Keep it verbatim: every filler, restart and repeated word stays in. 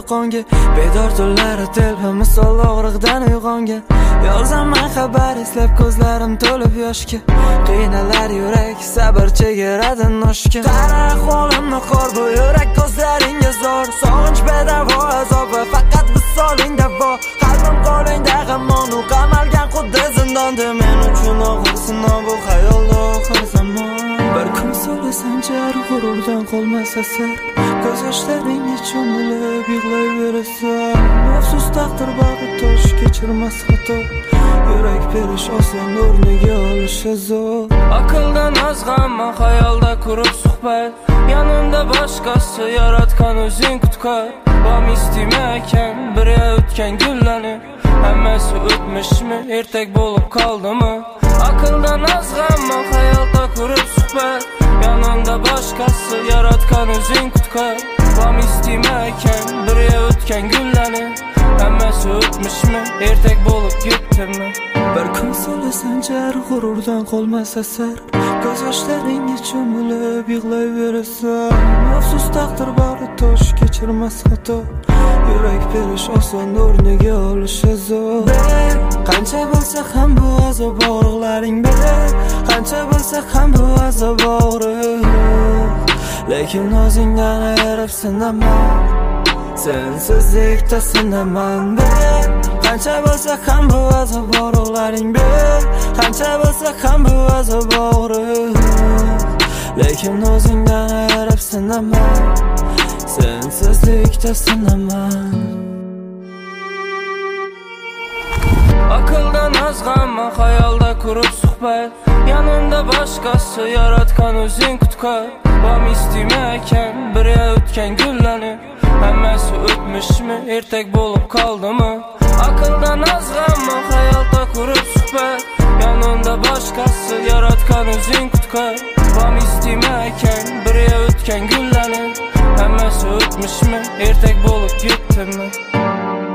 qonga. Bedor tunlari telba misol og'riqdan uyg'ongan. Yozaman xabar eslab ko'zlarim to'lib yoshga. Qiynalar yurak sabr chegaradan oshgan. Qara ahvolimni qor bu yurak ko'zlaringga zor. Sog'inch bedavo azob va faqat visoling davo. Qalbim qo'lingda g'amon u qamalgan xuddi zindonda. Men uchun og'ir sinov bu xayolda oxir zamon. Bir kun so'lasang jar g'ururdan qolmasa sir. Ko'z yoshlaringga cho'milib yig'layverasan. Afsus taqdir bag'i tosh kechirmas xato. Yurak berish oson o'rniga olish zo'r. Aqldan azg'anma xayolda qurib suhbat. Yanimda boshqasi yaratgan o'zing qutqar. Bam istimakan bir o'tgan gullarni. Hammasi o'tmishmi ertak bo'lib qoldimi? Aqldan azg'anma xayolda qurib suhbat. Yanimda boshqasi yaratgan o'zing qutqar. Bam istimakan bir o'tgan gullarni. Hammasi o'tmishmi ertak bo'lib ketdimi? Bir kun so'lasang jar g'ururdan qolmasa sir. Ko'z yoshlaringga cho'milib yig'layverasan. Afsus taqdir bag'i tosh kechirmas xato. Yurak berish oson o'rniga olish zo'r. Qancha bo'lsa ham bu azob og'riqlaring ber. Qancha bo'lsa ham bu azob og'riq. Lekin o'zingdan ayirib sinaman. Sensizlikda sinaman ber. Qancha bo'lsa ham bu azob og'riqlaring ber. Qancha bo'lsa ham bu azob og'riq. Lekin o'zingdan ayirib sinaman. Sensizlikda sinaman. Aqldan azg'anma xayolda qurib suhbat. Yanimda boshqasi yaratgan o'zing qutqar. Bam istimakan bir o'tgan gullarni. Hammasi o'tmishmi ertak bo'lib qoldimi? Aqldan azg'anma xayolda qurib suhbat. Yanimda boshqasi yaratgan o'zing qutqar. Bam istimakan bir o'tgan gullarni. Hammasi o'tmishmi ertak bo'lib ketdimi?